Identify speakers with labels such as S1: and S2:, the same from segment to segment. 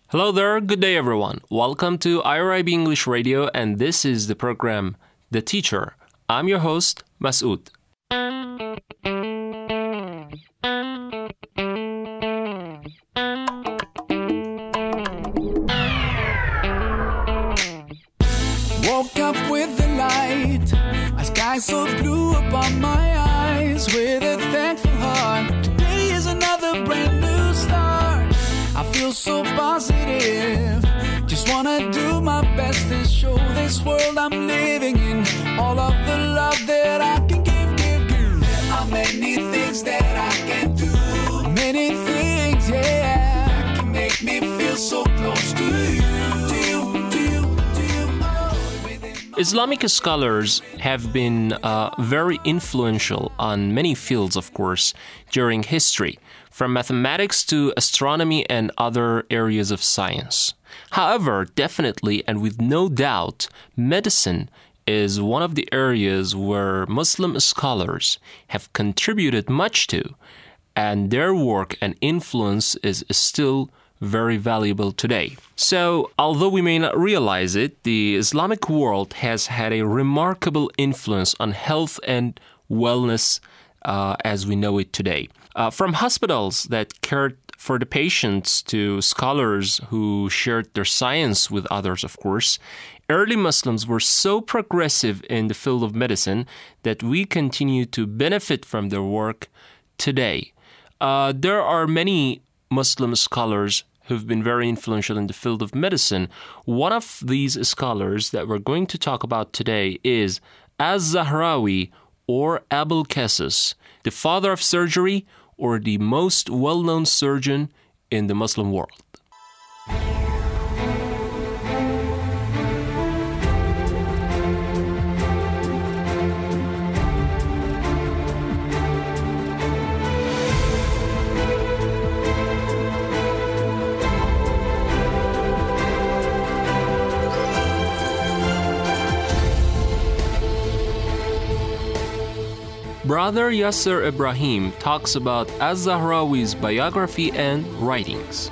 S1: Hello there, good day everyone. Welcome to IRIB English Radio, and this is the program The Teacher. I'm your host, Masood.
S2: Woke up with the light, a sky so blue upon my eyes. With a thankful heart, today is another brand new start. I feel so positive, just wanna do my best and show this world I'm living in all of the love that I can give. There are many things that I can do, many things, yeah, that can make me feel so close to you.
S1: Islamic scholars have been very influential on many fields, of course, during history, from mathematics to astronomy and other areas of science. However, definitely and with no doubt, medicine is one of the areas where Muslim scholars have contributed much to, and their work and influence is still very valuable today. So, although we may not realize it, the Islamic world has had a remarkable influence on health and wellness as we know it today. From hospitals that cared for the patients to scholars who shared their science with others, of course, early Muslims were so progressive in the field of medicine that we continue to benefit from their work today. There are many Muslim scholars who've been very influential in the field of medicine. One of these scholars that we're going to talk about today is Az-Zahrawi or Abul Qasis, the father of surgery or the most well-known surgeon in the Muslim world. Brother Yasser Ibrahim talks about Az-Zahrawi's biography and writings.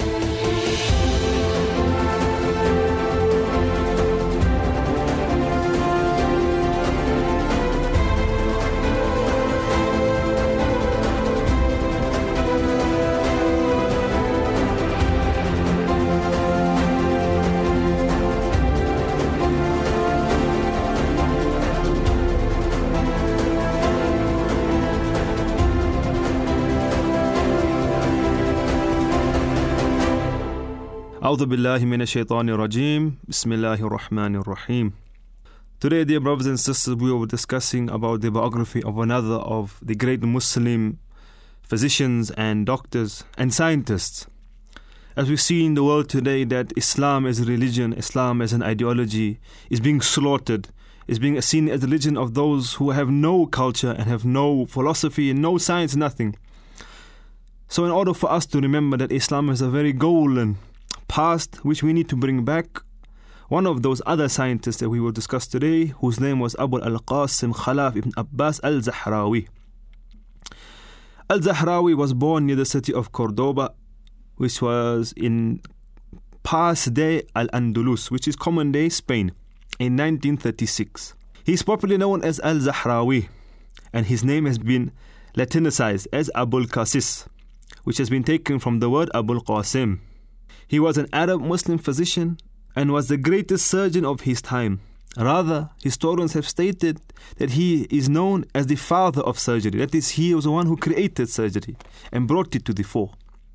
S3: أعوذ بالله من الشيطان الرجيم بسم الله الرحمن الرحيم. Today, dear brothers and sisters, we will be discussing about the biography of another of the great Muslim physicians and doctors and scientists. As we see in the world today that Islam as a religion, Islam as an ideology is being slaughtered, is being seen as a religion of those who have no culture and have no philosophy and no science, nothing. So in order for us to remember that Islam is a very golden past which we need to bring back, one of those other scientists that we will discuss today, whose name was Abu al-Qasim Khalaf ibn Abbas al-Zahrawi. Al-Zahrawi was born near the city of Cordoba, which was in past-day Al-Andalus, which is common-day Spain, in 1936. He is popularly known as Al-Zahrawi, and his name has been Latinicized as Abul Qasis, which has been taken from the word Abul Qasim. He was an Arab Muslim physician and was the greatest surgeon of his time. Rather, historians have stated that he is known as the father of surgery. That is, he was the one who created surgery and brought it to the fore.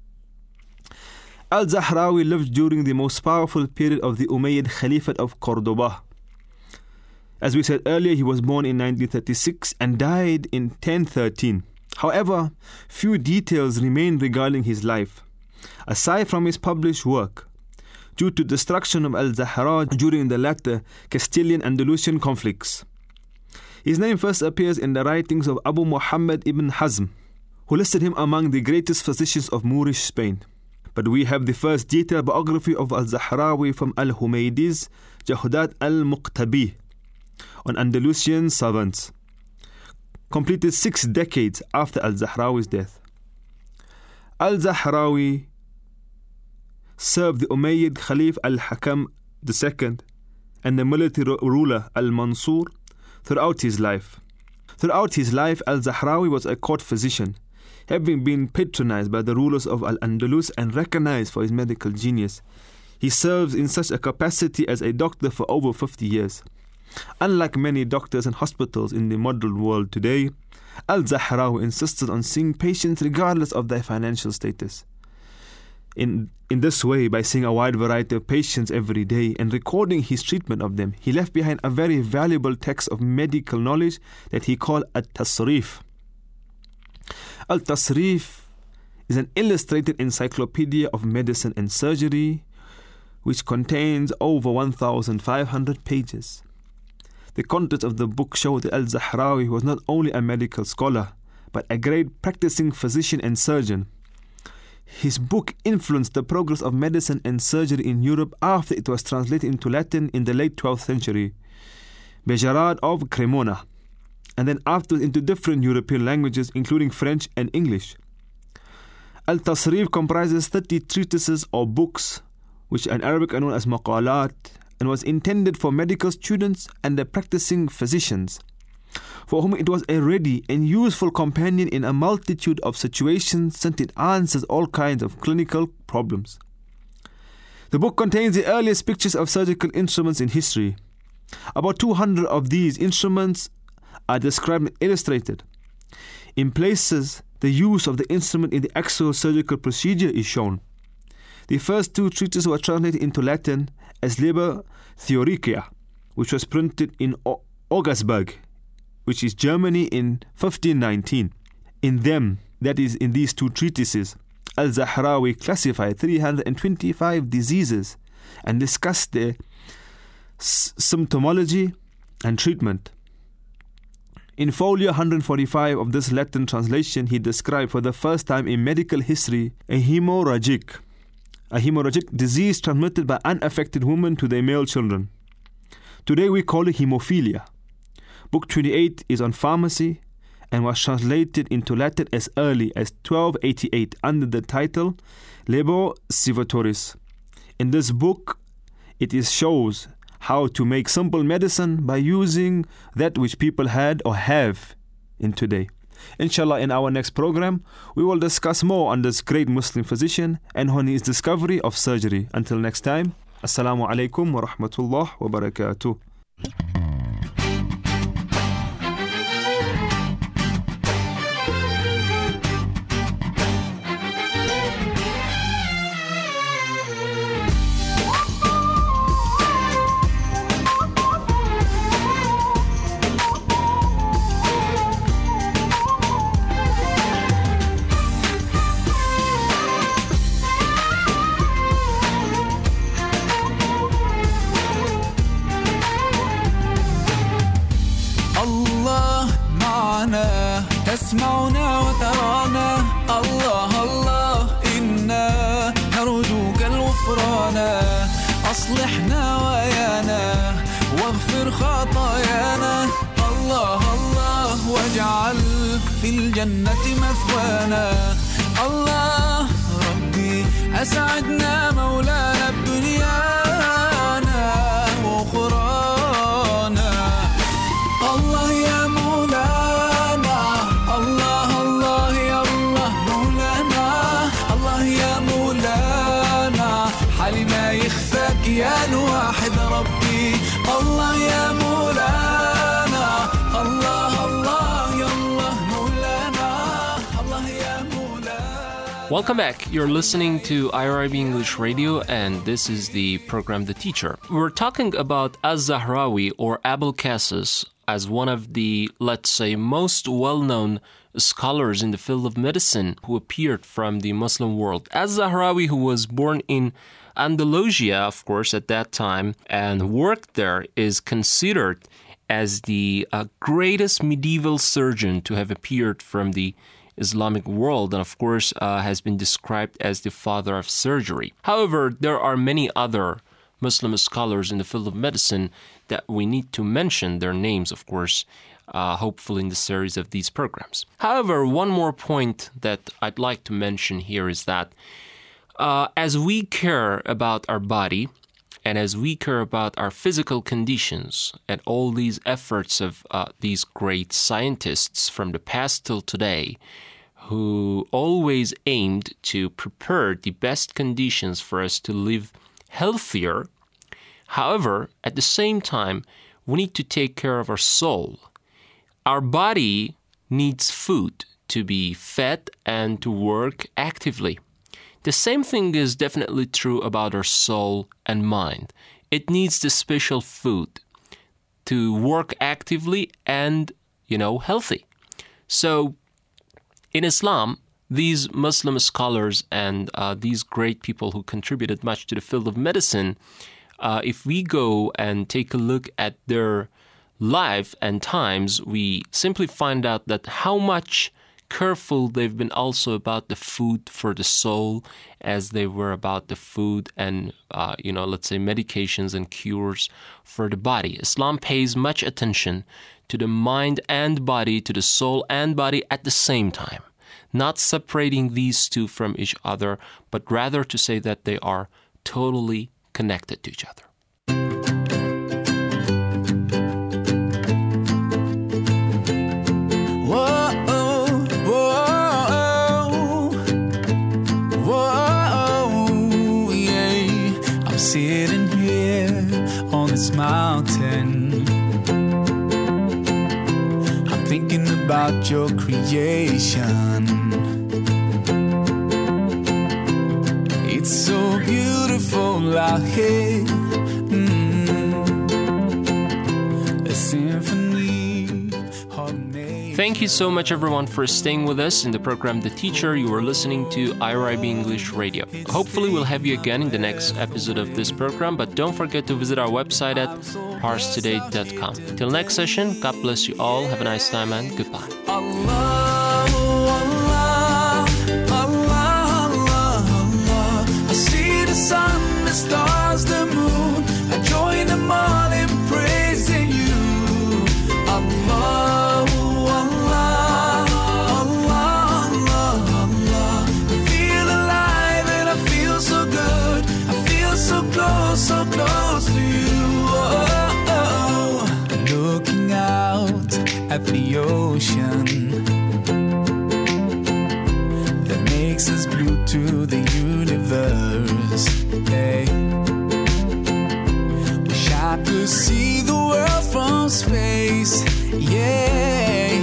S3: Al-Zahrawi lived during the most powerful period of the Umayyad Caliphate of Cordoba. As we said earlier, he was born in 1936 and died in 1013. However, few details remain regarding his life, aside from his published work, due to destruction of Al-Zahra during the latter Castilian-Andalusian conflicts. His name first appears in the writings of Abu Muhammad ibn Hazm, who listed him among the greatest physicians of Moorish Spain. But we have the first detailed biography of Al-Zahrawi from Al-Humaydi's Jahudat al-Muqtabi on Andalusian savants, completed 6 decades after Al-Zahrawi's death. Al-Zahrawi served the Umayyad Khalif al-Hakam II and the military ruler al-Mansur throughout his life. Throughout his life, al-Zahrawi was a court physician, having been patronized by the rulers of Al-Andalus and recognized for his medical genius. He serves in such a capacity as a doctor for over 50 years. Unlike many doctors and hospitals in the modern world today, al-Zahrawi insisted on seeing patients regardless of their financial status. In this way, by seeing a wide variety of patients every day and recording his treatment of them, he left behind a very valuable text of medical knowledge that he called At-Tasrif. Al-Tasrif is an illustrated encyclopedia of medicine and surgery which contains over 1,500 pages. The contents of the book show that al-Zahrawi was not only a medical scholar but a great practicing physician and surgeon. His book influenced the progress of medicine and surgery in Europe after it was translated into Latin in the late 12th century by Gerard of Cremona, and then afterwards into different European languages including French and English. Al-Tasrif comprises 30 treatises or books which in Arabic are known as maqalat, and was intended for medical students and the practicing physicians, for whom it was a ready and useful companion in a multitude of situations since it answers all kinds of clinical problems. The book contains the earliest pictures of surgical instruments in history. About 200 of these instruments are described and illustrated. In places, the use of the instrument in the actual surgical procedure is shown. The first two treatises were translated into Latin as Liber Theorica, which was printed in Augsburg, which is Germany, in 1519. In them, that is, in these two treatises, al-Zahrawi classified 325 diseases and discussed their symptomology and treatment. In folio 145 of this Latin translation, he described for the first time in medical history a hemorrhagic disease transmitted by unaffected women to their male children. Today we call it hemophilia. Book 28 is on pharmacy and was translated into Latin as early as 1288 under the title Liber Civitoris. In this book, it shows how to make simple medicine by using that which people had or have in today. Inshallah, in our next program, we will discuss more on this great Muslim physician and on his discovery of surgery. Until next time, Assalamu alaikum wa rahmatullah wa barakatuh.
S2: تسمعنا وترانا الله الله إنا نرجوك الغفران أصلحنا ويانا واغفر خطايانا الله الله واجعل في الجنة مثوانا الله ربي أسعدنا مولانا بدنيانا وأخرانا الله يا مولانا الله الله يا الله مولانا الله يا مولانا حالي ما يخفاك يا الواحد ربي الله يا مولانا الله الله يا الله مولانا الله يا مولانا.
S1: Welcome back. You're listening to IRIB English Radio, and this is the program The Teacher. We're talking about Az-Zahrawi or Abul Qasis as one of the, let's say, most well-known scholars in the field of medicine who appeared from the Muslim world. Az-Zahrawi, who was born in Andalusia, of course, at that time, and worked there, is considered as the greatest medieval surgeon to have appeared from the Islamic world, and of course has been described as the father of surgery. However, there are many other Muslim scholars in the field of medicine that we need to mention their names, of course, hopefully in the series of these programs. However, one more point that I'd like to mention here is that As we care about our body, and as we care about our physical conditions, and all these efforts of these great scientists from the past till today, who always aimed to prepare the best conditions for us to live healthier, however, at the same time, we need to take care of our soul. Our body needs food to be fed and to work actively. The same thing is definitely true about our soul and mind. It needs the special food to work actively and, healthy. So in Islam, these Muslim scholars and these great people who contributed much to the field of medicine, if we go and take a look at their life and times, we simply find out that how much careful they've been also about the food for the soul as they were about the food and, let's say medications and cures for the body. Islam pays much attention to the mind and body, to the soul and body at the same time, not separating these two from each other, but rather to say that they are totally connected to each other.
S2: Sitting here on this mountain, I'm thinking about your creation. It's so beautiful out here, a symphony harmony.
S1: Thank you so much, everyone, for staying with us in the program The Teacher. You are listening to IRIB English Radio. Hopefully, we'll have you again in the next episode of this program, but don't forget to visit our website at parstoday.com. Till next session, God bless you all. Have a nice time and goodbye.
S2: Allah, Allah, Allah, Allah, Allah. I see the sun, the stars, the moon. I join them all in praising you. Allah. So close to you, looking out at the ocean that makes us blue to the universe. Hey, wish I could see the world from space. Yeah,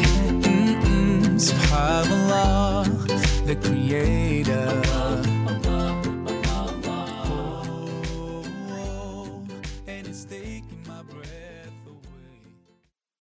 S2: SubhanAllah, the Creator. Taking my breath.